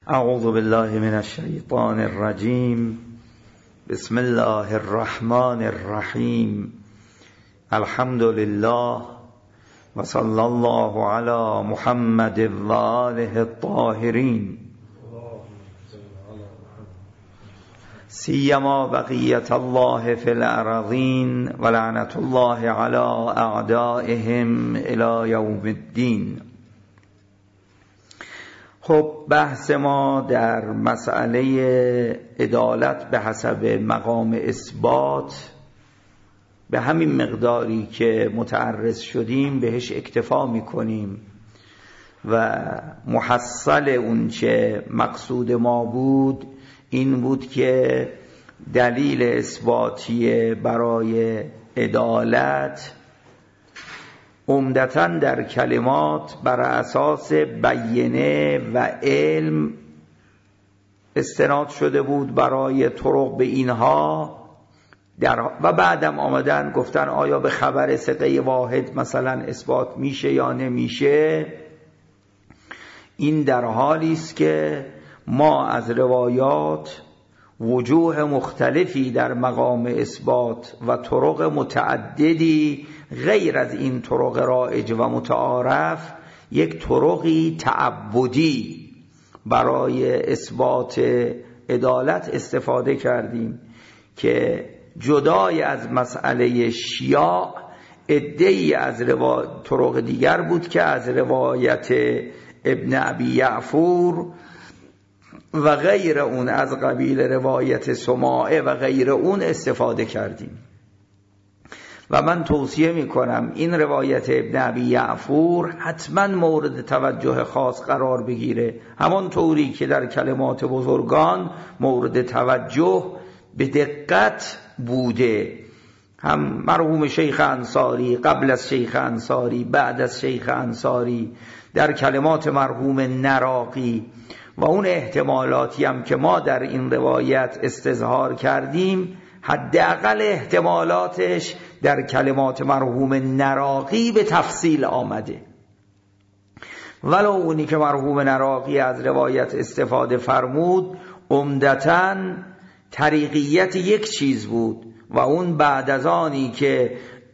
اعوذ بالله من الشیطان الرجیم. بسم الله الرحمن الرحیم. الحمد لله و صلی الله علی محمد و آله الطاهرین، سیما بقیت الله فی الارضین و لعنت الله علی اعدائهم الی یوم الدین. خب بحث ما در مسئله عدالت به حسب مقام اثبات به همین مقداری که متعرض شدیم بهش اکتفا میکنیم و محصل اون چه مقصود ما بود این بود که دلیل اثباتی برای عدالت عمدتاً در کلمات بر اساس بینه و علم استناد شده بود برای طرق به اینها و بعدم آمدن گفتن آیا به خبر ثقه واحد مثلا اثبات میشه یا نمیشه. این در حالی است که ما از روایات وجوه مختلفی در مقام اثبات و طرق متعددی غیر از این طرق رایج و متعارف یک طرقی تعبدی برای اثبات عدالت استفاده کردیم که جدای از مسئله شیاع عده‌ای از طرق دیگر بود که از روایت ابن ابی یعفور و غیر اون از قبیل روایت سماعه و غیر اون استفاده کردیم. و من توصیه میکنم این روایت ابن ابی یعفور حتما مورد توجه خاص قرار بگیره، همان طوری که در کلمات بزرگان مورد توجه به دقت بوده. هم مرحوم شیخ انصاری، قبل از شیخ انصاری، بعد از شیخ انصاری، در کلمات مرحوم نراقی و اون احتمالاتی هم که ما در این روایت استظهار کردیم حداقل احتمالاتش در کلمات مرحوم نراقی به تفصیل آمده. ولو اونی که مرحوم نراقی از روایت استفاده فرمود عمدتاً طریقیت یک چیز بود و اون بعد از آنی که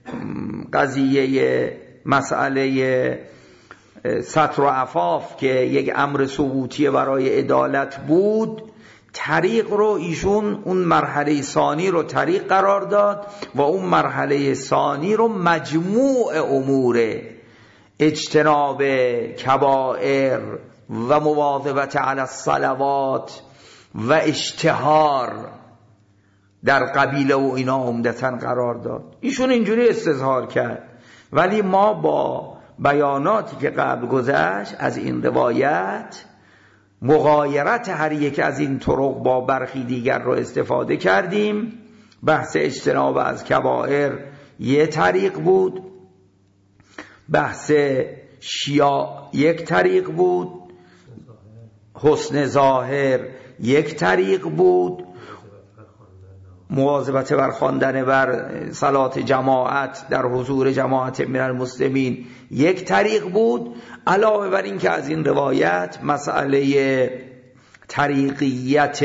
قضیه مسئله ستر و عفاف که یک امر ثبوتی برای عدالت بود طریق رو ایشون اون مرحله ثانی رو طریق قرار داد و اون مرحله ثانی رو مجموع امور اجتناب کبائر و مواظبت علی الصلوات و اشتهار در قبیله و اینا عمدتاً قرار داد. ایشون اینجوری استظهار کرد، ولی ما با بیاناتی که قبل گذشت از این روایت مغایرت هر یک از این طرق با برخی دیگر رو استفاده کردیم. بحث اجتناب از کبائر یک طریق بود، بحث شیاع یک طریق بود، حسن ظاهر یک طریق بود، مواظبت بر خواندن بر صلات جماعت در حضور جماعت من المسلمین یک طریق بود. علاوه بر این که از این روایت مسئله طریقیت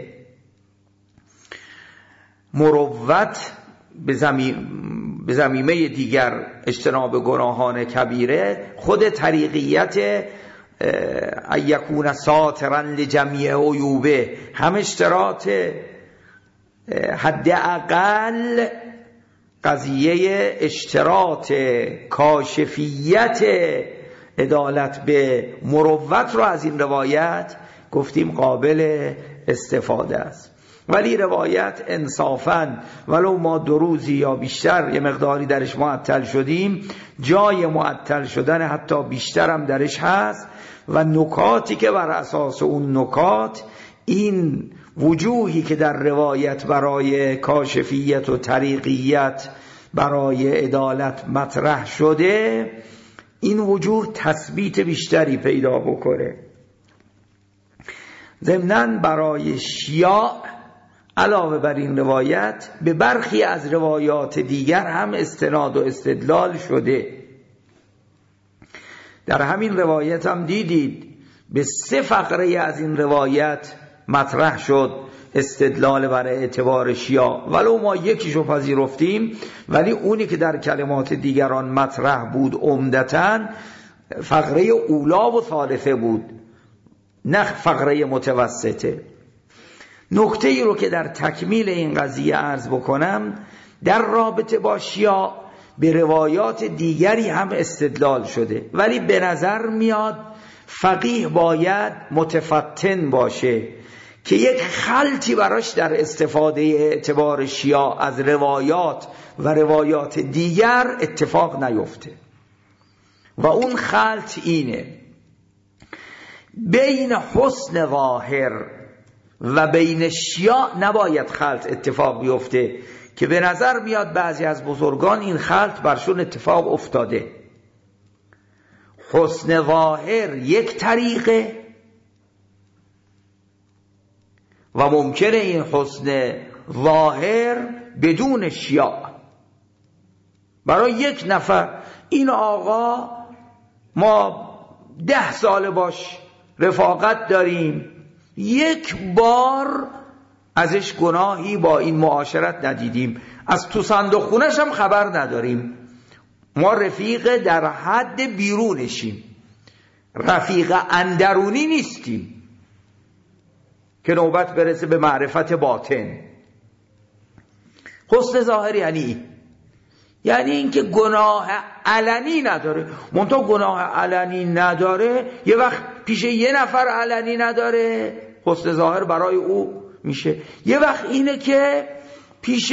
مروت به ضمیمه دیگر اجتناب گناهان کبیره، خود طریقیت ایکون ساترا لجمیع عیوبه هم اشتراط حداقل قضیه اشتراط کاشفیت عدالت به مروت رو از این روایت گفتیم قابل استفاده است. ولی روایت انصافاً ولو ما 2 روزی یا بیشتر یه مقداری درش معطل شدیم، جای معطل شدن حتی بیشتر هم درش هست و نکاتی که بر اساس اون نکات این وجوهی که در روایت برای کاشفیت و طریقیت برای عدالت مطرح شده این وجوه تثبیت بیشتری پیدا بکنه. ضمناً برای شیاع علاوه بر این روایت به برخی از روایات دیگر هم استناد و استدلال شده. در همین روایت هم دیدید به 3 فقره از این روایت مطرح شد استدلال برای اعتبار شیعه، ولو ما یکیشو پذیرفتیم، ولی اونی که در کلمات دیگران مطرح بود عمدتاً فقره اولا و ثالثه بود، نه فقره متوسطه. نکته ای رو که در تکمیل این قضیه عرض بکنم، در رابطه با شیعه به روایات دیگری هم استدلال شده، ولی به نظر میاد فقیه باید متفطن باشه که یک خلطی براش در استفاده اعتبار شیعه از روایات و روایات دیگر اتفاق نیفته. و اون خلط اینه: بین حسن ظاهر و بین شیعه نباید خلط اتفاق بیفته، که به نظر میاد بعضی از بزرگان این خلط برشون اتفاق افتاده. حسن ظاهر یک طریقه و ممکنه این حسن ظاهر بدون شیعه. برای یک نفر این آقا ما 10 سال باش رفاقت داریم، یک بار ازش گناهی با این معاشرت ندیدیم، از تو صندوق خونش هم خبر نداریم، ما رفیق در حد بیرونشیم، رفیق اندرونی نیستیم که نوبت برسه به معرفت باطن. حسن ظاهر یعنی اینکه گناه علنی نداره. منتها گناه علنی نداره، یه وقت پیش یه نفر علنی نداره، حسن ظاهر برای او میشه. یه وقت اینه که پیش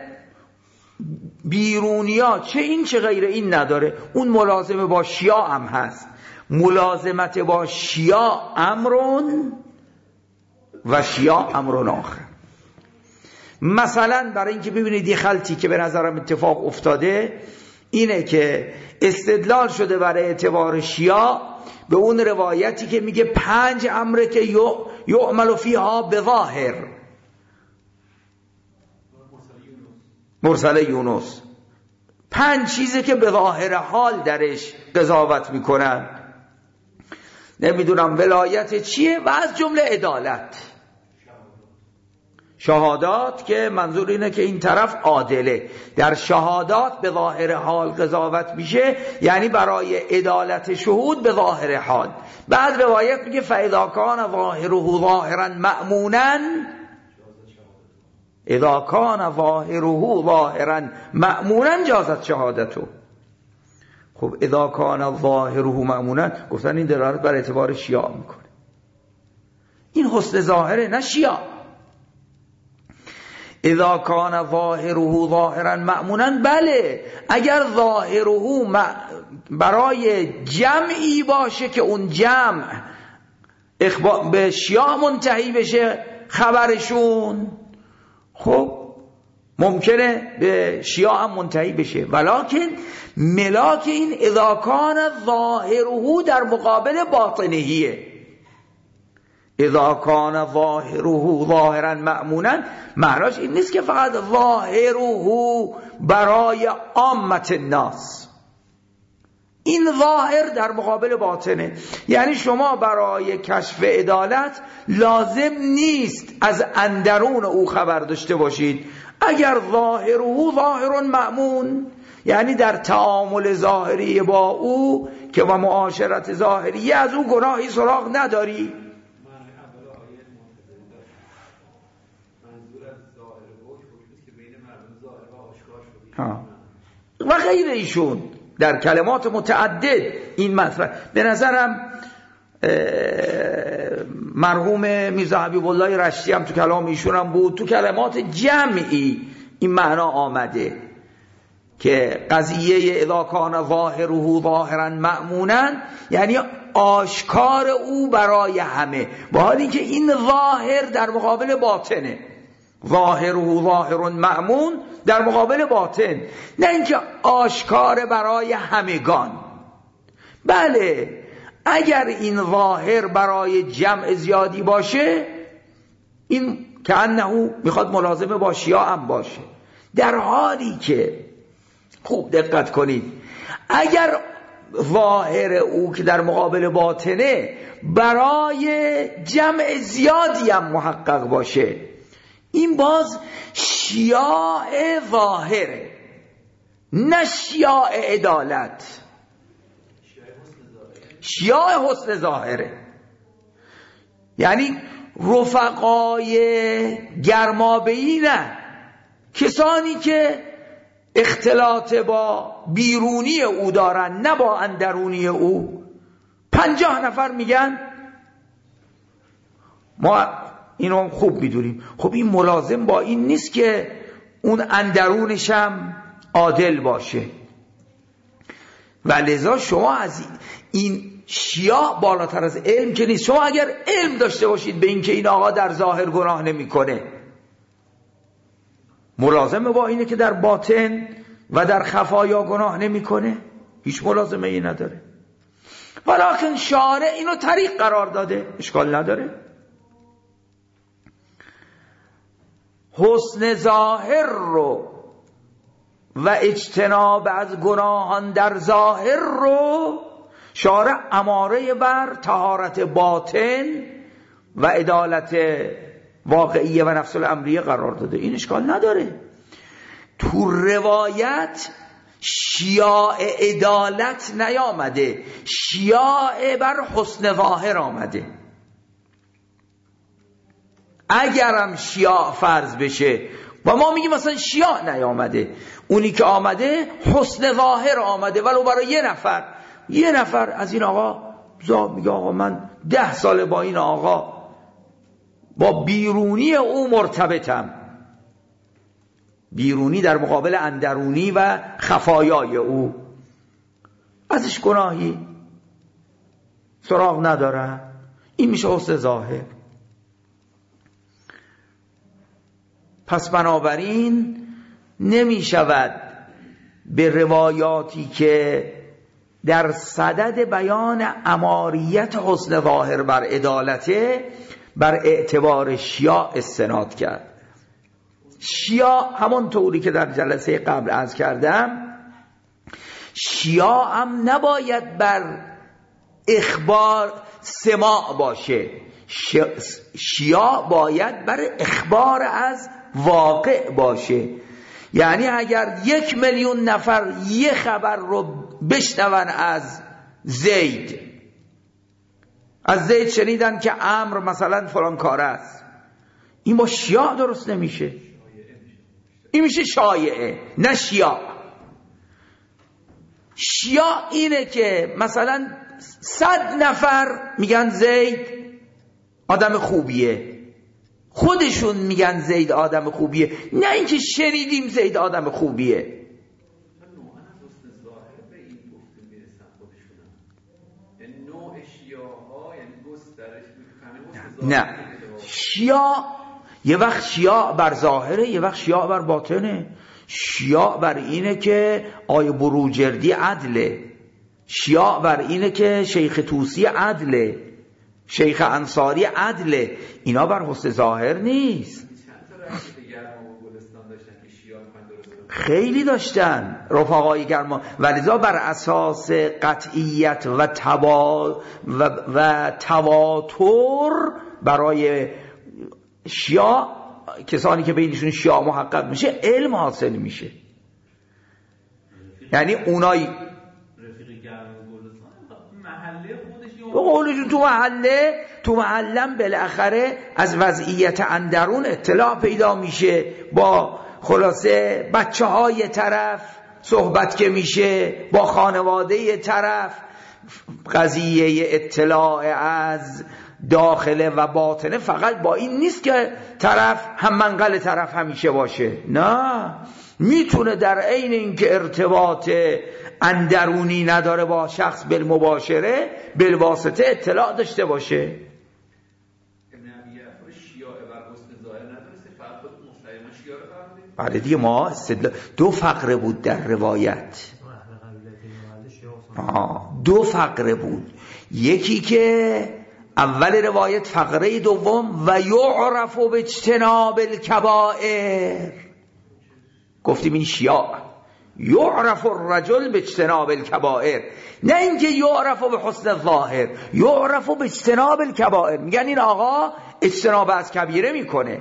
بیرونیا چه این چه غیر این نداره، اون ملازمه با شیعه هم هست. ملازمت با شیعه امرون و شیعه امرون آخر. مثلا برای اینکه ببینید یه خلطی که به نظرم اتفاق افتاده اینه که استدلال شده برای اعتبار شیعه به اون روایتی که میگه 5 امره که یعمل فیها بظاهر، مرسل یونس، 5 چیزه که به ظاهر حال درش قضاوت میکنن. نمیدونم ولایت چیه و از جمله عدالت، شهادات، که منظور اینه که این طرف عادله. در شهادات به ظاهر حال قضاوت میشه، یعنی برای عدالت شهود به ظاهر حال. بعد روایت میگه فاذا کان ظاهره ظاهرا مأمونا، اذا کان ظاهره ظاهرا مأمونا جازت شهادته. خب اذا کان ظاهره مأمونا، گفتن این دلالت بر اعتبار شیعه میکنه. این حسن ظاهره، نه شیعه. اذا کان ظاهره ظاهرا مأمونا، بله اگر ظاهره برای جمعی باشه که اون جمع به شیعه منتهی بشه خبرشون، خب ممکنه به شیعه هم منتهی بشه. ولکن ملاک این اذا کان ظاهره در مقابل باطنهیه. اذا کان ظاهره ظاهرا مأمونا معناش این نیست که فقط ظاهره برای عامت الناس، این ظاهر در مقابل باطنه. یعنی شما برای کشف عدالت لازم نیست از اندرون او خبر داشته باشید. اگر ظاهره ظاهر مأمون، یعنی در تعامل ظاهری با او که و معاشرت ظاهری از او گناهی سراغ نداری. و غیر ایشون در کلمات متعدد این مطرح. به نظرم مرحوم میرزا حبیب الله رشتی هم تو کلام ایشون هم بود، تو کلمات جمعی این معنا آمده که قضیه اذا کان ظاهره ظاهرا مأمونا یعنی آشکار او برای همه، با حالی که این ظاهر در مقابل باطنه. ظاهره ظاهر مأمون در مقابل باطن، نه اینکه آشکار برای همگان. بله اگر این ظاهر برای جمع زیادی باشه، این که انه میخواد ملازمه با شیعه هم باشه، در حالی که خوب دقت کنید اگر ظاهر او که در مقابل باطنه برای جمع زیادی هم محقق باشه، این باز شیاع ظاهره، نه شیاع عدالت، شیاع حسن ظاهره. یعنی رفقای گرمابه‌ای نه، کسانی که اختلاط با بیرونی او دارن نه با اندرونی او. 50 نفر میگن ما اینو خوب میدونیم، خب این ملازم با این نیست که اون اندرونش هم عادل باشه. و لذا شما از این شیاع بالاتر از علم که نیست. شما اگر علم داشته باشید به این که این آقا در ظاهر گناه نمیکنه، ملازمه با اینه که در باطن و در خفایا گناه نمیکنه، هیچ ملازمه ای نداره. ولیکن شارع اینو طریق قرار داده، اشکال نداره. حسن ظاهر رو و اجتناب از گناهان در ظاهر رو شارع اماره بر طهارت باطن و عدالت واقعیه و نفس الامریه قرار داده. این اشکال نداره. تو روایت شیاع عدالت نیامده، شیاع بر حسن ظاهر آمده. اگرم شیاع فرض بشه و ما میگیم مثلا شیاع نیامده، اونی که آمده حسن ظاهر آمده، ولو برای یه نفر از این آقا میگه آقا من 10 سال با این آقا با بیرونی او مرتبطم، بیرونی در مقابل اندرونی و خفایای او، ازش گناهی سراغ نداره، این میشه حسن ظاهر. پس بنابراین نمی شود به روایاتی که در صدد بیان اماریت حسن ظاهر بر عدالته بر اعتبار شیاع استناد کرد. شیاع همون طوری که در جلسه قبل عرض کردم، شیاع هم نباید بر اخبار سماع باشه، شیاع باید بر اخبار از واقع باشه. یعنی اگر 1 میلیون نفر یه خبر رو بشنون از زید شنیدن که عمرو مثلا فلان کار است، این با شیاع درست نمیشه، این میشه شایعه نه شیاع. شیاع اینه که مثلا 100 نفر میگن زید آدم خوبیه، خودشون میگن زید آدم خوبیه، نه اینکه شنیدیم زید آدم خوبیه. نه، شیاع یه وقت شیاع بر ظاهره، یه وقت شیاع بر باطنه. شیاع بر اینه که آیه بروجردی عدله، شیاع بر اینه که شیخ طوسی عدله، شیخ انصاری عدله، اینا بر حسن ظاهر نیست. خیلی داشتن رفقای گرما، ولذا بر اساس قطعیت و تواتر برای شیاع، کسانی که بینشون شیاع محقق میشه، علم حاصل میشه. یعنی اونای قولشون تو محلم بالاخره از وضعیت اندرون اطلاع پیدا میشه، با خلاصه بچه های طرف صحبت که میشه، با خانواده طرف، قضیه اطلاع از داخله و باطنه فقط با این نیست که طرف هم منقل طرف همیشه باشه، نه، میتونه در عین اینکه ارتباط اندرونی نداره با شخص بالمباشره بالواسطه اطلاع داشته باشه. بعد دیگه ما دو فقره بود در روایت، 2 فقره بود. یکی که اول روایت فقره دوم و یعرف باجتناب الکبائر، گفتیم این شیاع، یعرف الرجل باجتناب الکبائر، نه اینکه یعرف به حسن ظاهر، یعرف به اجتناب الکبائر. میگن این آقا اجتناب از کبیره میکنه.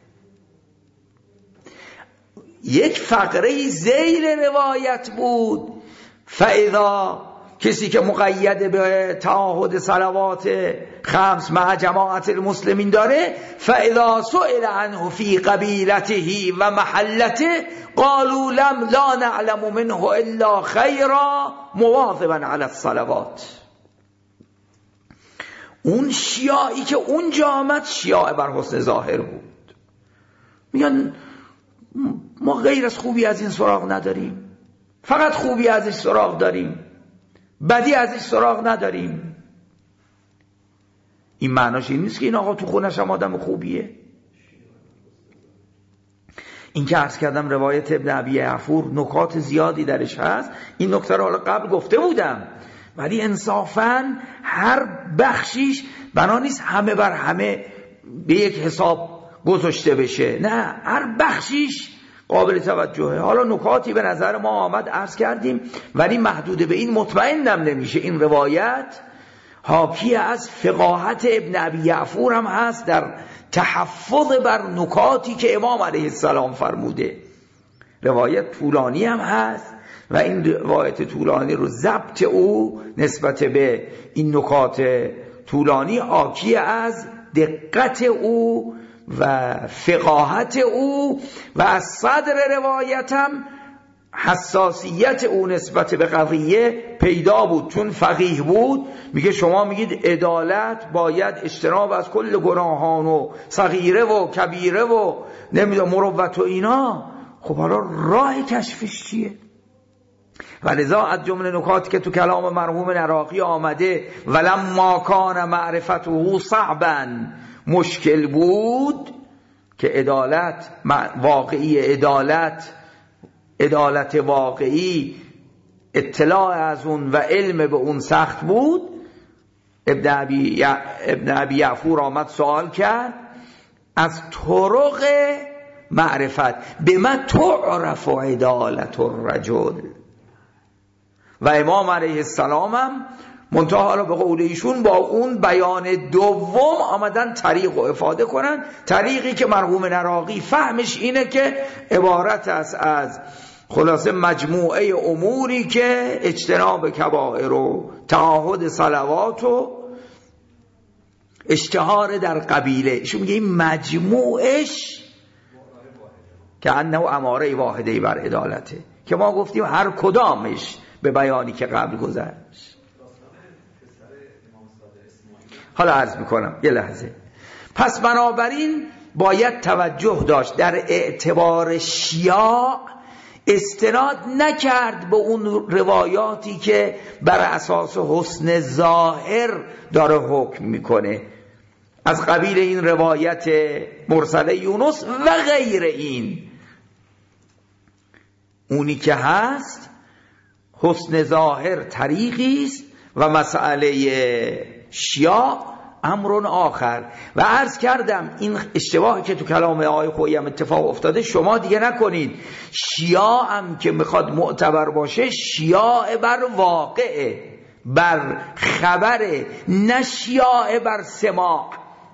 یک فقره زیر روایت بود فاذا، کسی که مقید به تعاهد صلوات خمس مع جماعت المسلمین داره، فاذا سئل عنه فی قبیلته و محلته قالوا لا نعلم منه الا خیرا مواظبا علی الصلوات. اون شیاعی که اونجا آمد شیاع بر حسن ظاهر بود. میگن ما غیر از خوبی از این سراغ نداریم، فقط خوبی ازش سراغ داریم، بدی ازش سراغ نداریم. این معناش این نیست که این آقا تو خونش هم آدم خوبیه. این که عرض کردم روایت ابن ابی یعفور نکات زیادی درش هست، این نکته رو حالا قبل گفته بودم، ولی انصافاً هر بخشیش بنا نیست همه بر همه به یک حساب گذاشته بشه، نه، هر بخشیش قابل توجهه. حالا نکاتی به نظر ما آمد عرض کردیم، ولی محدود به این مطمئنم نمیشه. این روایت حاکی از فقاهت ابن ابی یعفور هم هست در تحفظ بر نکاتی که امام علیه السلام فرموده. روایت طولانی هم هست و این روایت طولانی رو ضبط او نسبت به این نکات طولانی حاکی از دقت او و فقاهت او و از صدر روایت هم حساسیت او نسبت به قضیه پیدا بود، چون فقیه بود. میگه شما میگید عدالت باید اجتناب از کل گناهان و صغیره و کبیره و نمیدونم مروت و اینا. خب حالا راه کشفش چیه؟ ولذا از جمله نکاتی که تو کلام مرحوم عراقی آمده ولما کان معرفته صعبا، مشکل بود که عدالت واقعی، عدالت واقعی، اطلاع از اون و علم به اون سخت بود. ابن ابی یعفور آمد سوال کرد از طرق معرفت، به ما تعرف عدالت الرجل. و امام علیه السلام هم منتها حالا به قول ایشون با اون بیان دوم آمدن طریق رو افاده کنن، طریقی که مرحوم عراقی فهمش اینه که عبارت است از خلاصه مجموعه اموری که اجتناب کبائر و تعاهد صلوات و اشتهار در قبیله. ایشون میگه این مجموعش که انه اماره واحده بر عدالته، که ما گفتیم هر کدامش به بیانی که قبل گذشت. حالا عرض میکنم یه لحظه. پس بنابراین باید توجه داشت در اعتبار شیاع استناد نکرد به اون روایاتی که بر اساس حسن ظاهر داره حکم میکنه، از قبیل این روایت مرسله یونس و غیر این. اونی که هست حسن ظاهر طریقی است و مسئله شیاع امرون آخر. و عرض کردم این اشتباهی که تو کلام آقای خویی هم اتفاق افتاده شما دیگه نکنید. شیاع هم که میخواد معتبر باشه شیاع بر واقعه، بر خبره، نه شیاع بر سماع.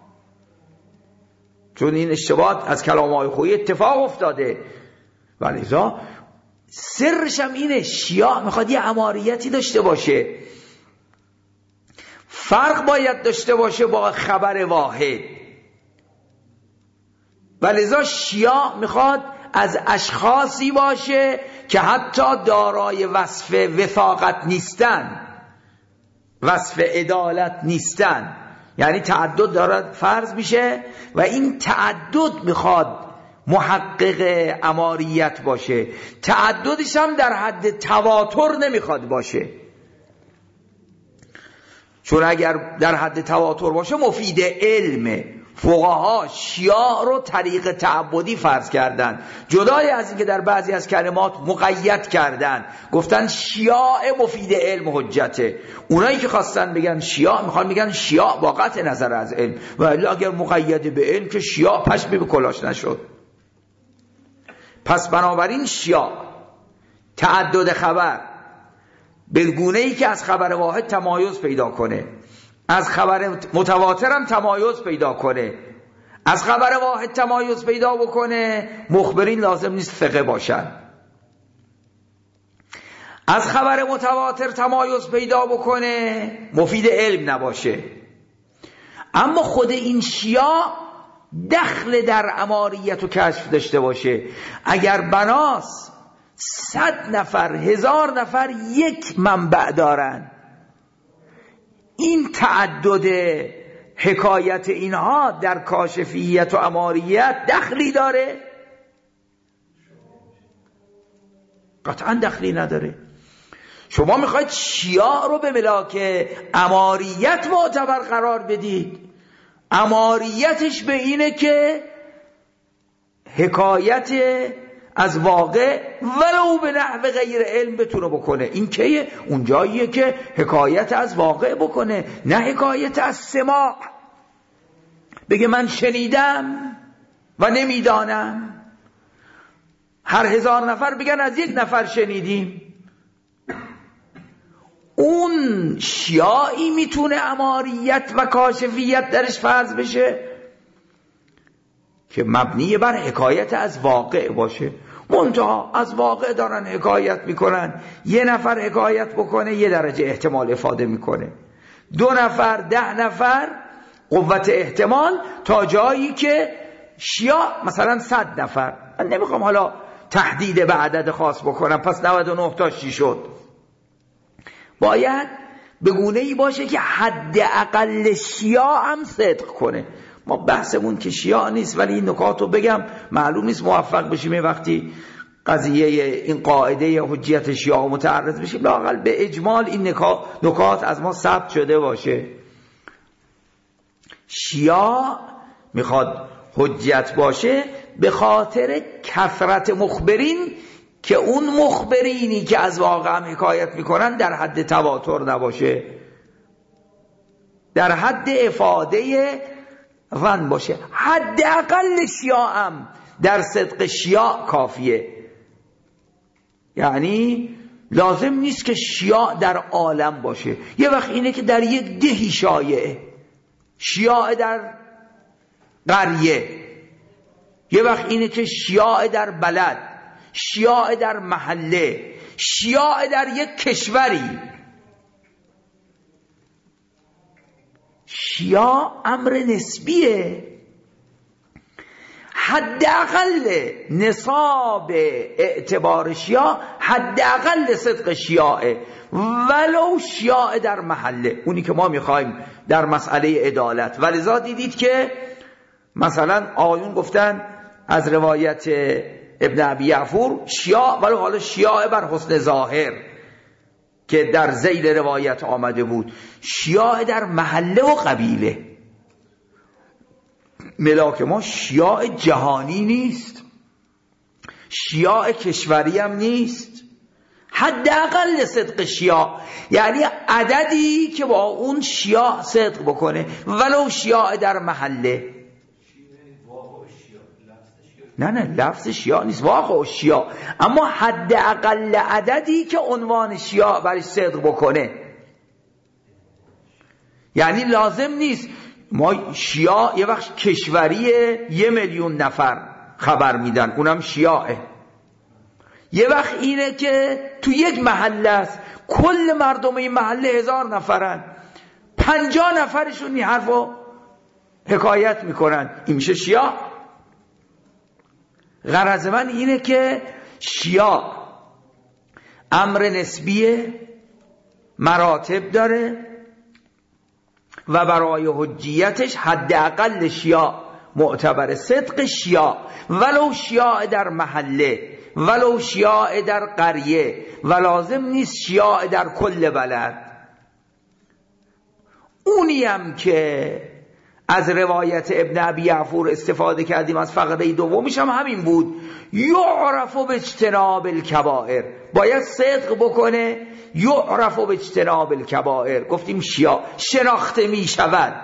چون این اشتباه از کلام آقای خویی اتفاق افتاده. ولذا سرش هم اینه، شیاع میخواد یه اماریتی داشته باشه، فرق باید داشته باشه با خبر واحد. ولذا شیاع میخواد از اشخاصی باشه که حتی دارای وصف وثاقت نیستن، وصف عدالت نیستن، یعنی تعدد دارد فرض میشه و این تعدد میخواد محقق اماریت باشه. تعددش هم در حد تواتر نمیخواد باشه، چون اگر در حد تواتر باشه مفید علمه. فقها شیاع رو طریق تعبدی فرض کردن، جدای از اینکه در بعضی از کلمات مقید کردن، گفتن شیاع مفید علم حجته. اونایی که خواستن بگن شیاع میخوان بگن شیاع با قطع نظر از علم، ولی اگر مقید به علم که شیاع پشمی به کلاش نشد. پس بنابراین شیاع تعدد خبر به گونه‌ای که از خبر واحد تمایز پیدا کنه، از خبر متواتر هم تمایز پیدا کنه. از خبر واحد تمایز پیدا بکنه، مخبرین لازم نیست ثقه باشن. از خبر متواتر تمایز پیدا بکنه، مفید علم نباشه. اما خود این شیعه دخل در اماریت و کشف داشته باشه. اگر بناس 100 نفر 1000 نفر یک منبع دارن، این تعدد حکایت اینها در کاشفیت و اماریت دخلی داره؟ قطعا دخلی نداره. شما میخواید شیعه رو به ملاک اماریت معتبر قرار بدید، اماریتش به اینه که حکایت از واقع ولو به نحو غیر علم بتونه بکنه. این که اون جاییه که حکایت از واقع بکنه، نه حکایت از سماع. بگه من شنیدم و نمیدانم. هر 1000 نفر بگن از یک نفر شنیدیم. اون شیعی میتونه اماریت و کاشفیت درش فرض بشه که مبنی بر حکایت از واقع باشه. منتها از واقع دارن حکایت میکنن، یه نفر حکایت بکنه 1 درجه احتمال افاده میکنه، 2 نفر 10 نفر قوت احتمال، تا جایی که شیعه مثلا 100 نفر. من نمیخوام حالا تحدید به عدد خاص بکنم، پس 99 تا چی شد؟ باید به گونه‌ای باشه که حداقل شیعه هم صدق کنه. ما بحثمون که شیعه نیست، ولی این نکات رو بگم، معلوم نیست موفق بشیم وقتی قضیه این قاعده حجیت شیعه متعرض بشیم، لااقل به اجمال این نکات از ما ثبت شده باشه. شیعه میخواد حجت باشه به خاطر کثرت مخبرین، که اون مخبرینی که از واقع هم حکایت میکنن در حد تواتر نباشه، در حد افاده ظن باشه. حداقل شیعه هم در صدق شیعه کافیه. یعنی لازم نیست که شیعه در عالم باشه. یه وقت اینه که در یک دهی شایعه، شیعه در قریه، یه وقت اینه که شیعه در بلد، شیعه در محله، شیعه در یک کشوری. شیعه امر نسبیه. حداقل نصاب اعتبار شیعه حداقل صدق شیعه، ولو شیعه در محله، اونی که ما میخوایم در مسئله عدالت. ولذا دیدید که مثلا آیون گفتن از روایت ابن ابی یعفور شیعه، ولی حالا شیعه بر حسن ظاهر که در ذیل روایت آمده بود، شیعه در محله و قبیله. ملاک ما شیعه جهانی نیست، شیعه کشوری هم نیست. حداقل صدق شیعه یعنی عددی که با اون شیعه صدق بکنه، ولو شیعه در محله. نه لفظ شیعه نیست، واقع شیعه، اما حداقل عددی که عنوان شیعه برش صدق بکنه. یعنی لازم نیست ما شیعه یه وقت کشوریه 1,000,000 نفر خبر میدن، اونم شیعه. یه وقت اینه که تو یک محله است، کل مردم این محله 1000 نفرن، 50 نفرشون این حرفو حکایت میکنن، این میشه شیعه. غرض من اینه که شیعه امر نسبیه، مراتب داره و برای حجیتش حداقل شیعه معتبر صدق شیعه، ولو شیعه در محله، ولو شیعه در قریه، و لازم نیست شیعه در کل بلد. اونی هم که از روایت ابن ابی یعفور استفاده کردیم از فقره دومیش هم همین بود، یعرف باجتناب الکبائر، باید صدق بکنه، یعرف باجتناب الکبائر. گفتیم شیعه شناخته می شود.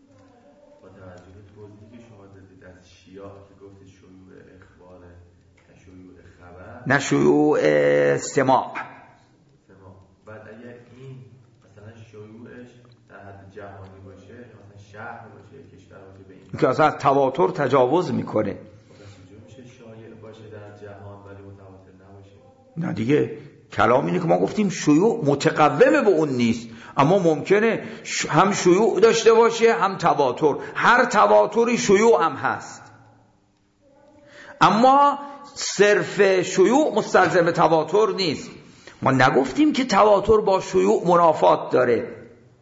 با توجه به توضیحی که شما دادید از شیعه که گفتید شیوع اخبار نه شیوع سماع. بعد اگر این مثلا شیوعش در حد جهانی باشه، مثلا شهر باشه، کشور باشه، به این که اصلا تواتر تجاوز میکنه. میشه شایع باشه در جهان ولی متواتر نباشه. نه دیگه کلام اینه که ما گفتیم شیوع متقومه به اون نیست، اما ممکنه هم شیوع داشته باشه هم تواتر. هر تواتری شیوع هم هست، اما صرف شیوع مستلزم تواتر نیست. ما نگفتیم که تواتر با شیوع منافات داره.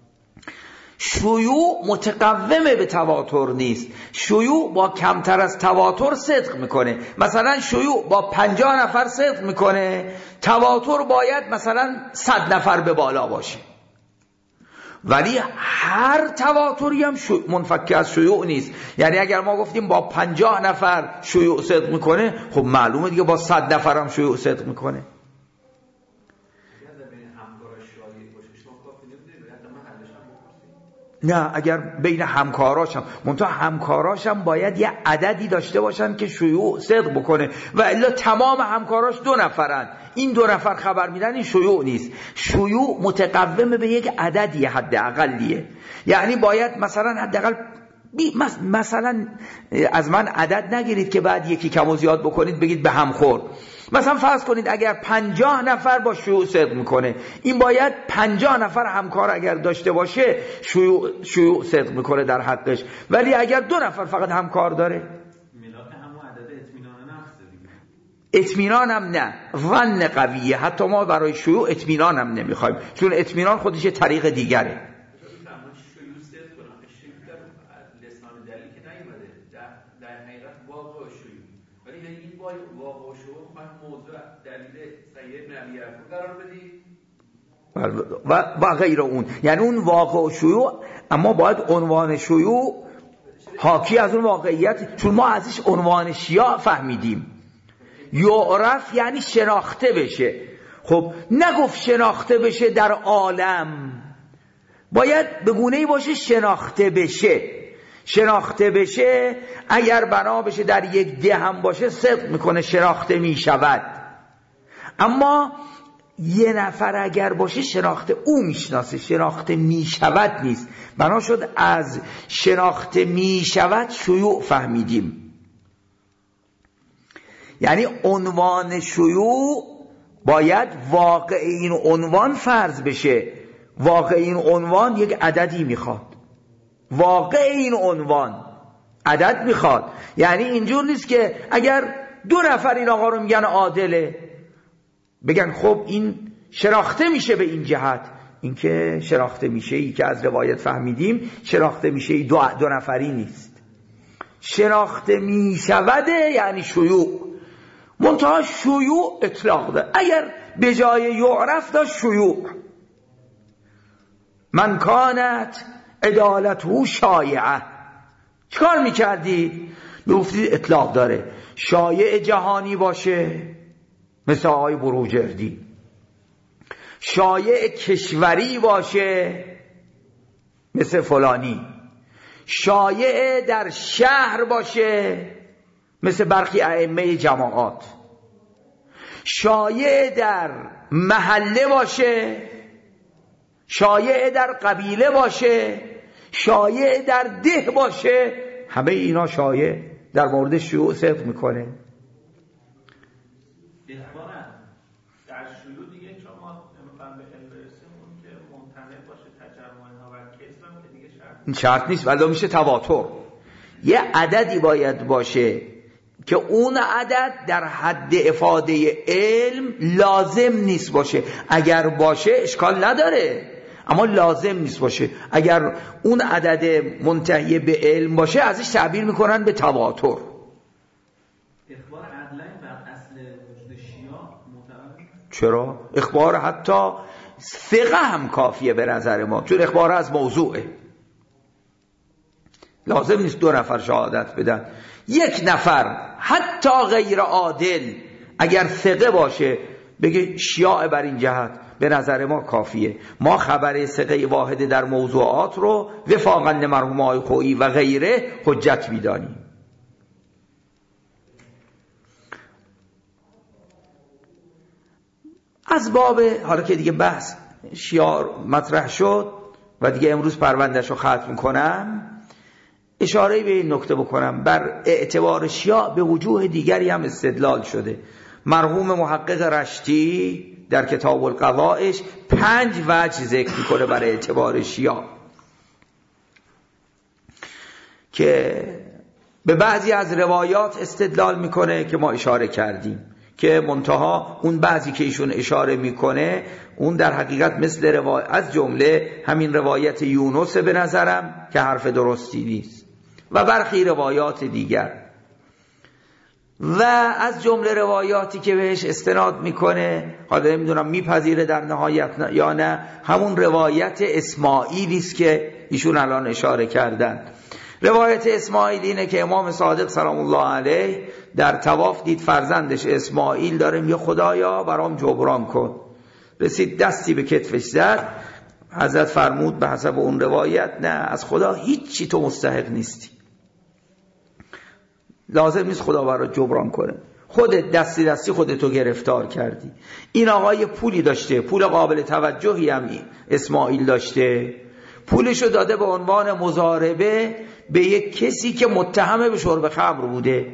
شیوع متقومه به تواتر نیست. شیوع با کمتر از تواتر صدق میکنه. مثلا شیوع با 50 نفر صدق میکنه، تواتر باید مثلا 100 نفر به بالا باشه. ولی هر تواتری هم منفک از شیوع نیست. یعنی اگر ما گفتیم با 50 نفر شیوع صدق میکنه، خب معلومه دیگه با 100 نفر هم شیوع صدق میکنه. نه اگر بین همکاراشم، منتها همکاراشم باید یه عددی داشته باشن که شیوع صدق بکنه، و الا تمام همکاراش 2 نفرن، این 2 نفر خبر میدن، این شیوع نیست. شیوع متقوم به یک عددی حداقلیه. یعنی باید مثلا حداقل مثلا از من عدد نگیرید که بعد یکی کم و زیاد بکنید بگید به هم خورد. مثلا فرض کنید اگر 50 نفر با شیوع صدق میکنه، این باید 50 نفر همکار اگر داشته باشه شیوع صدق میکنه در حقش. ولی اگر 2 نفر فقط همکار داره، ملاک همون عدد اطمینان نفسه دیگه. اطمینان هم نه، ظن قویه. حتی ما برای شیوع اطمینان هم نمیخوایم، چون اطمینان خودش یه طریق دیگره. و غیر اون، یعنی اون واقع و شیوع، اما باید عنوان شیوع حاکی از اون واقعیت، چون ما ازش عنوان شیوع فهمیدیم. یعرف یعنی شناخته بشه. خب نگفت شناخته بشه در عالم، باید به گونه‌ای باشه شناخته بشه. شناخته بشه اگر بنا بشه در یک ده هم باشه صدق میکنه، شناخته میشود. اما یه نفر اگر باشه شناخته او میشناسه، شناخته میشود نیست. بنا شد از شناخته میشود شیوع فهمیدیم. یعنی عنوان شیوع باید واقع این عنوان فرض بشه. واقع این عنوان یک عددی میخواد. واقع این عنوان عدد میخواد. یعنی اینجور نیست که اگر 2 نفر این آقا رو میگن عادله، بگن خب این شناخته میشه به این جهت. این که شناخته میشه، ای که از روایت فهمیدیم شناخته میشه، ای 2 نفری نیست. شناخته میشوده یعنی شیوع. منتها شیوع اطلاق ده. اگر به جای یعرف داشت شیوع، من کانت عدالته شایعه، چکار میکردی؟ گفتی اطلاق داره. شایع جهانی باشه مثل آقای بروجردی، شایع کشوری باشه مثل فلانی، شایع در شهر باشه مثل برخی ائمه جماعات، شایع در محله باشه، شایع در قبیله باشه، شایع در ده باشه. همه اینا شایع در مورد شیوع صدق میکنه. در شیوع دیگه چون ما میخوایم به علم برسیم، اون که ممتنع باشه تجمع ها و کسب که دیگه شرط نیست، ولی میشه تواتر. یه عددی باید باشه که اون عدد در حد افاده علم لازم نیست باشه. اگر باشه اشکال نداره، اما لازم نیست باشه. اگر اون عدد منتهی به علم باشه ازش تعبیر میکنن به تواتر. اخبار عدلین بر اصل وجود شیعه معتبر؟ چرا؟ اخبار حتی ثقه هم کافیه به نظر ما، چون اخبار از موضوعه. لازم نیست 2 نفر شهادت بدن. 1 نفر حتی غیر عادل اگر ثقه باشه بگه شیعه بر این جهت، به نظر ما کافیه. ما خبر ثقه واحد در موضوعات رو وفاقا لمرحوم آقای خویی و غیره حجت می‌دانیم. از باب حالا که دیگه بحث شیعه مطرح شد و دیگه امروز پروندهشو ختم کنم، اشاره به این نکته بکنم. بر اعتبار شیعه به وجوه دیگری هم استدلال شده. مرحوم محقق رشتی در کتاب القواعد 5 وجه ذکر میکنه برای اعتبار شیعه که به بعضی از روایات استدلال میکنه که ما اشاره کردیم که منتها اون بعضی که ایشون اشاره میکنه اون در حقیقت مثل روایت، از جمله همین روایت یونس به نظرم که حرف درستی نیست و برخی روایات دیگر، و از جمله روایاتی که بهش استناد میکنه حالا نمیدونم میپذیره در نهایت یا نه، همون روایت اسماعیلی است که ایشون الان اشاره کردن. روایت اسماعیل اینه که امام صادق سلام الله علیه در طواف دید فرزندش اسماعیل داره میگه خدایا برام جبران کن. رسید دستی به کتفش زد، حضرت فرمود به حسب اون روایت نه، از خدا هیچی تو مستحق نیستی، لازم نیست خدا برات جبران کنه، خودت دستی خودتو گرفتار کردی. این آقای پولی داشته، پول قابل توجهی هم اسماعیل داشته، پولشو داده به عنوان مضاربه به یک کسی که متهم به شرب خمر بوده،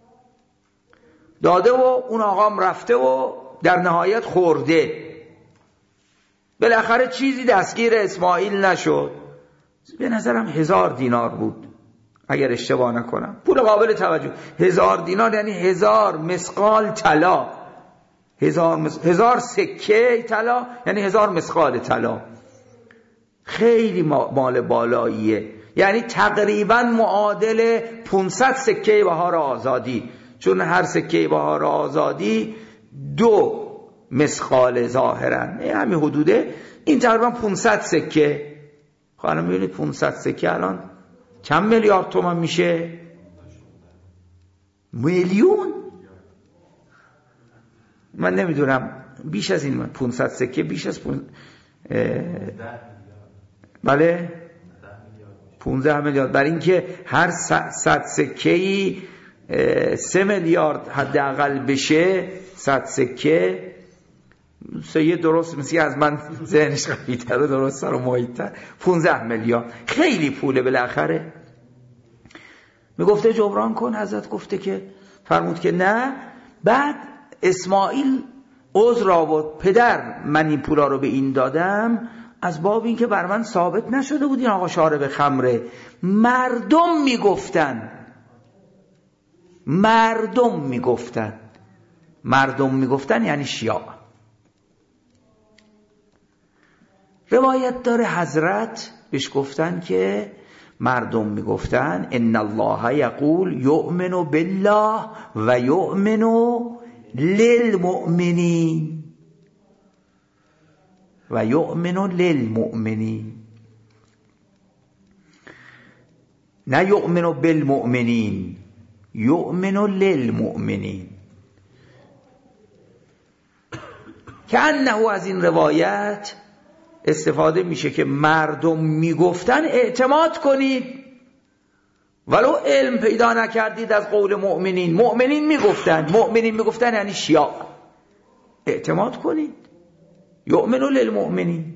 داده و اون آقام رفته و در نهایت خورده، بالاخره چیزی دستگیر اسماعیل نشد. به نظرم 1000 دینار بود اگر اشتباه نکنم، پول قابل توجه. 1000 دینار یعنی 1000 مثقال طلا، 1000 سکه طلا یعنی 1000 مثقال طلا، خیلی مال بالاییه، یعنی تقریبا معادل 500 سکه بهار آزادی، چون هر سکه بهار آزادی 2 مثقال ظاهرا، همین حدوده، این تقریبا 500 سکه. خانم میبینید 500 سکه الان چند میلیارد تومان میشه؟ میلیون؟ من نمیدونم، بیش از این، 500 سکه بیش از بله 15 میلیارد، برای اینکه هر 100 سکه‌ای 3 میلیارد حداقل بشه، 100 سکه سیه درست مثل از من ذهنش قوی‌تر و درست سر و محیط‌تر، 15 میلیارد خیلی پوله. بالاخره میگفته جبران کن، حضرت گفته که فرمود که نه. بعد اسماعیل عذر آورد، پدر من این پولا رو به این دادم از باب این که بر من ثابت نشده بود این آقا شارب خمره، مردم میگفتن یعنی شیعه. روایت داره حضرت بهش گفتن که مردم میگفتن ان الله یقول یؤمن بالله و یؤمن للمؤمنین و یؤمن للمؤمنین، نه یؤمن بالمؤمنین، یؤمن للمؤمنین. که انه از این روایت استفاده میشه که مردم میگفتن اعتماد کنید، ولو علم پیدا نکردید از قول مؤمنین. مؤمنین میگفتن یعنی شیعه، اعتماد کنید، یؤمن للمؤمنین.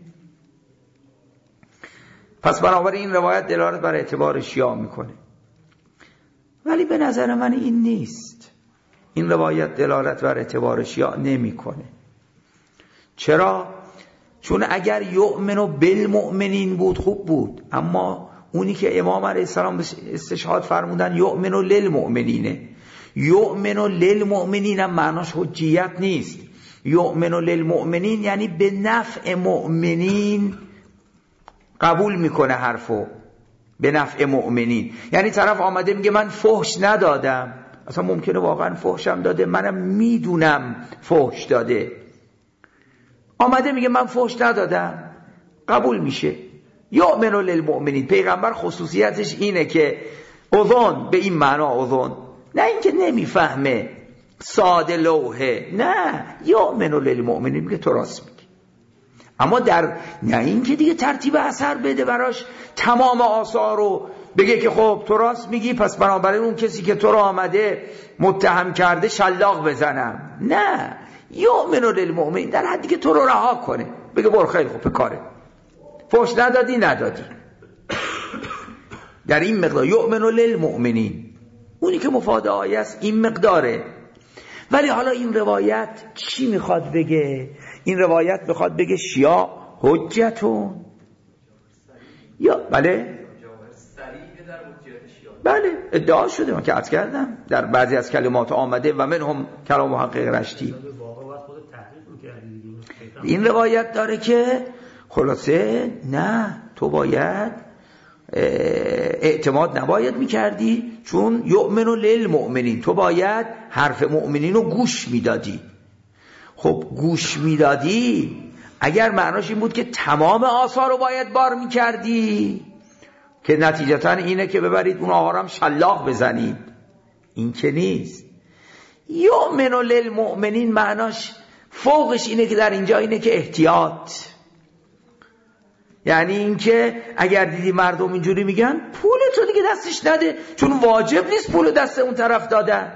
پس بنابراین این روایت دلالت بر اعتبار شیعه میکنه، ولی به نظر من این نیست، این روایت دلالت بر اعتبار شیعه نمیکنه. چرا؟ چون اگر یؤمن بالمؤمنین بود خوب بود، اما اونی که امام علیه السلام استشهاد فرمودن یؤمن للمؤمنینه، یؤمن للمؤمنین هم معناش حجیت نیست. یؤمن للمؤمنین یعنی به نفع مؤمنین قبول میکنه حرفو، به نفع مؤمنین. یعنی طرف آمده میگه من فحش ندادم، اصلا ممکنه واقعا فحشم داده، منم میدونم فحش داده، آمده میگه من فحش ندادم، قبول میشه. یؤمن للمؤمنین، پیغمبر خصوصیتش اینه که اذن به این معنا اذن، نه اینکه نمیفهمه ساده لوحه، نه، یؤمن للمؤمنین میگه تو راست میگی. اما نه اینکه دیگه ترتیب اثر بده براش تمام آثار رو بگه که خب تو راست میگی پس بنابراین اون کسی که تو رو آمده متهم کرده شلاق بزنم، نه، یؤمن للمؤمنین در حدی که تو رو رها کنه، بگه برو خیلی خوب به کاره، فحش ندادی در این مقدار. یؤمن للمؤمنین اونی که مفاد آیه است این مقداره. ولی حالا این روایت چی میخواد بگه؟ این روایت میخواد بگه شیعه حجتون، یا بله ادعا شده، من که عرض کردم در بعضی از کلمات آمده و من هم کلام محقق رشتی. این روایت داره که خلاصه نه، تو باید اعتماد نباید میکردی، چون یؤمن للمؤمنین، تو باید حرف مؤمنین رو گوش میدادی. خب گوش میدادی اگر معناش این بود که تمام آثار رو باید بار میکردی، که نتیجتا اینه که ببرید اون آقا هم شلاق بزنید، این که نیست. یؤمن للمؤمنین معناش فوقش اینه که در اینجا اینه که احتیاط، یعنی این که اگر دیدی مردم اینجوری میگن پول تو دیگه دستش نده، چون واجب نیست پول دست اون طرف دادن.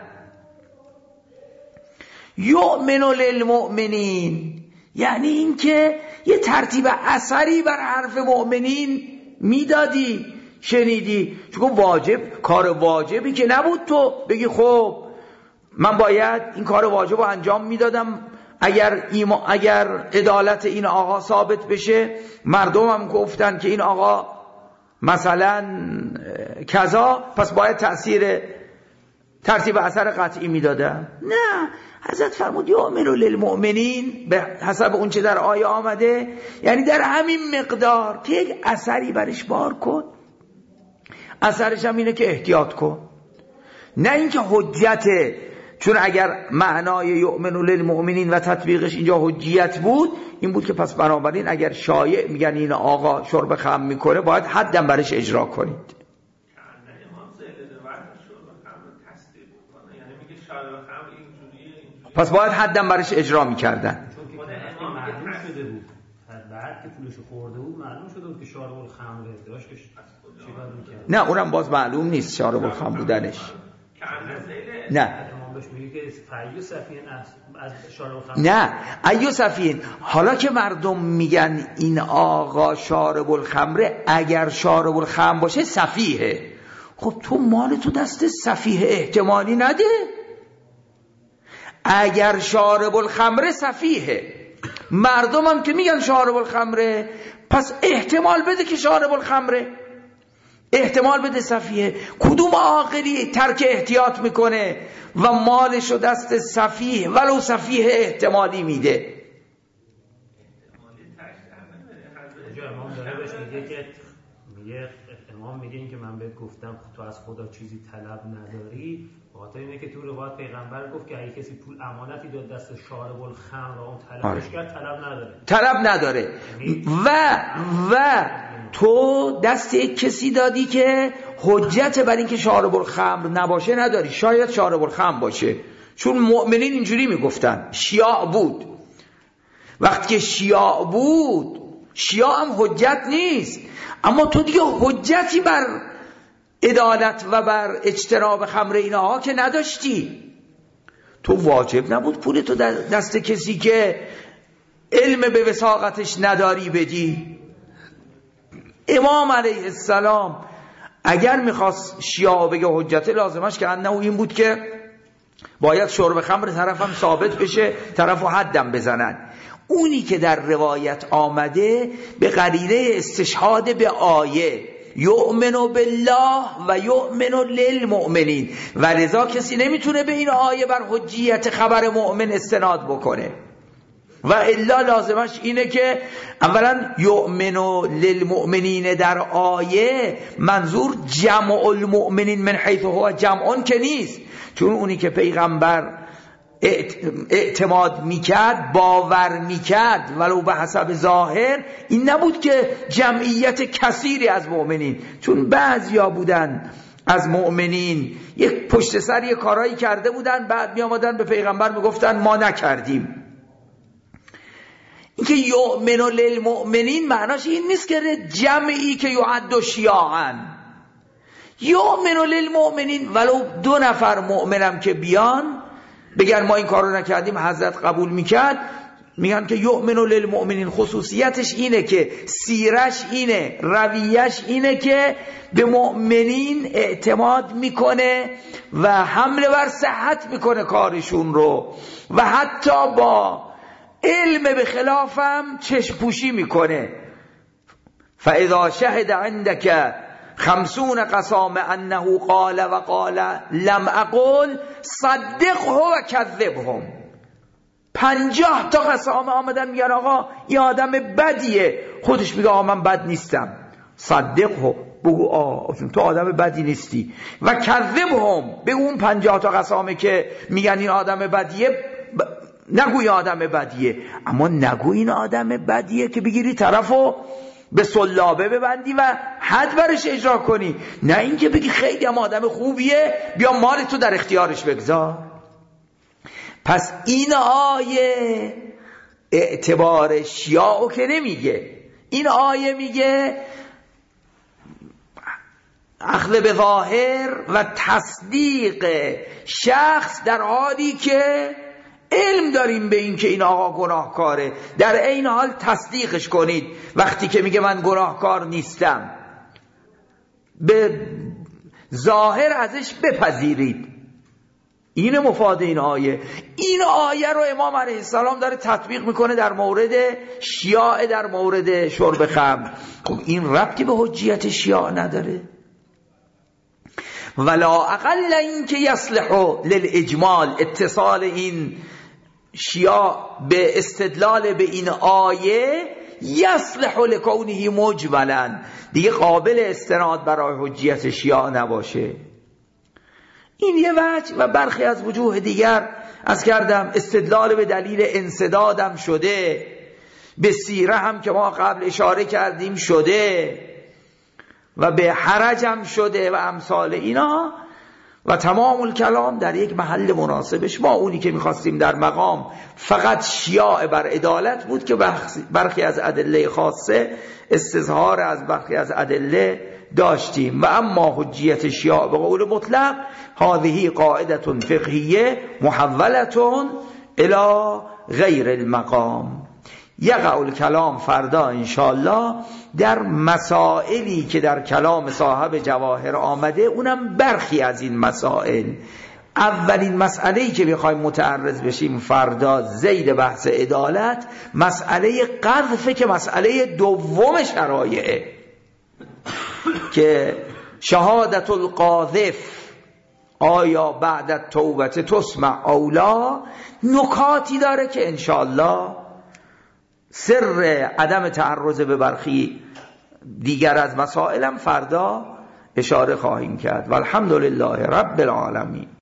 یؤمن للمؤمنین یعنی این که یه ترتیب اثری بر حرف مؤمنین میدادی، شنیدی، چون واجب، کار واجبی که نبود تو بگی خب من باید این کار واجب رو انجام میدادم، اگر عدالت این آقا ثابت بشه، مردم هم گفتن که این آقا مثلا کذا، پس باید ترتیب اثر قطعی میدادم. نه، حضرت فرمود یؤمن للمؤمنین به حسب اون چه در آیه آمده، یعنی در همین مقدار که یک اثری برش بار کن، اثرش هم اینه که احتیاط کن، نه اینکه حجته. چون اگر معنای یؤمن للمؤمنین و تطبیقش اینجا حجیت بود، این بود که پس بنابراین اگر شایع میگن این آقا شرب خمر میکنه باید حدم برش اجرا کنید. پس باید حدم برش اجرا میکردن. معلوم شده بود بعد که پولشو خورده بود، معلوم شده بود که شارب الخمر داشت، چیکار میکرد؟ نه اونم باز معلوم نیست شارب الخمر بودنش. نه نه ایو صفین، حالا که مردم میگن این آقا شارب الخمره، اگر شارب الخمر باشه سفیهه، خب تو مال تو دست سفیه احتمالی نده. اگر شارب الخمره سفیهه، مردم هم که میگن شارب الخمره، پس احتمال بده که شارب الخمره، احتمال بده سفیه. کدوم عاقلی ترک احتیاط میکنه و مالشو دست سفیه ولو سفیه احتمالی میده؟ امام داره بهش میگه که امام میگه این که من بهت گفتم تو از خدا چیزی طلب نداری، خاطر اینه که تو روایت پیغمبر گفت که اگه کسی پول امانتی داد دست شارب الخمر اون طلبش کرد، طلب نداره. و تو دست یک کسی دادی که حجت بر این که شارب الخمر نباشه نداری، شاید شارب الخمر باشه، چون مؤمنین اینجوری میگفتن. شیعه بود، وقتی که شیعه بود، شیعه هم حجت نیست، اما تو دیگه حجتی بر عدالت و بر اجتناب خمر اینها که نداشتی. تو واجب نبود پول تو دست کسی که علم به وثاقتش نداری بدی. امام علیه السلام اگر میخواست شیعه بگه حجت، لازمش که انه این بود که باید شرب خمر طرفم ثابت بشه، طرفو حدم بزنن. اونی که در روایت آمده به قرینه استشهاد به آیه یؤمن بالله و یؤمن للمؤمنین، و لذا کسی نمیتونه به این آیه بر حجیت خبر مؤمن استناد بکنه، و الا لازمش اینه که اولا یؤمن للمؤمنین در آیه منظور جمع المؤمنین من حیث هو جمعون که نیست، چون اونی که پیغمبر اعتماد میکرد، باور میکرد ولو به حسب ظاهر، این نبود که جمعیت کثیری از مؤمنین، چون بعضیا بودن از مؤمنین یک پشت سر یک کارایی کرده بودن، بعد می آمدن به پیغمبر میگفتن ما نکردیم. اینکه یؤمن للمؤمنین معناش این نیست که جمعی که یعد شیعاً. یؤمن للمؤمنین ولو 2 نفر مؤمنم که بیان، بگن ما این کارو نکردیم حضرت قبول میکرد، میگن که یؤمن للمؤمنین خصوصیتش اینه که سیرش اینه، رویش اینه که به مؤمنین اعتماد میکنه و حمله بر صحت میکنه کارشون رو و حتی با علم به خلافم چشم پوشی میکنه. فاذا شهد عندك 50 قسام انه قال و قال لم اقل صدقه و کذبهم. 50 تا قسام آمدن میگن آقا این آدم بدیه، خودش میگه آقا من بد نیستم، صدقه، بگو تو آدم بدی نیستی، و کذبهم، بگو اون 50 تا قسامه که میگن این آدم بدیه نگو این آدم بدیه، اما نگو این آدم بدیه که بگیری طرفو به سلابه ببندی و حد برش اجرا کنی، نه اینکه بگی خیلی هم آدم خوبیه بیا مال تو در اختیارش بگذار. پس این آیه اعتبار شیعه که نمیگه، این آیه میگه اخذ به ظاهر و تصدیق شخص در حالی که علم داریم به این که این آقا گناهکاره، در این حال تصدیقش کنید. وقتی که میگه من گناهکار نیستم به ظاهر ازش بپذیرید. این مفاد این آیه. این آیه رو امام علیه السلام داره تطبیق میکنه در مورد شیعه، در مورد شرب خمر. خب این ربطی به حجیت شیعه نداره. ولا اقل این که یصلح للاجمال، اتصال این شیعه به استدلال به این آیه یصلح لکونه مجملا، دیگه قابل استناد برای حجیت شیعه نباشه. این یه وجه و برخی از وجوه دیگر از کردم استدلال به دلیل انسدادم شده، به سیره هم که ما قبل اشاره کردیم شده و به حرجم شده و امثال اینا، و تمام الکلام در یک محل مناسبش. ما اونی که میخواستیم در مقام فقط شیاع بر عدالت بود که برخی از ادله خاصه استظهار از برخی از ادله داشتیم. و اما حجیت شیاع به قول مطلق هذه قاعده فقهیه محوله الی غیر المقام. یقع الکلام فردا انشاءالله در مسائلی که در کلام صاحب جواهر آمده، اونم برخی از این مسائل. اولین مسئله‌ای که بخوایم متعرض بشیم فردا زید بحث عدالت، مسئله قذف که مسئله دوم شرایعه که شهادت القاذف آیا بعد التوبه تسمع اولا، نکاتی داره که انشاءالله سر عدم تعرض به برخی دیگر از مسائلم فردا اشاره خواهیم کرد. والحمدلله رب العالمین.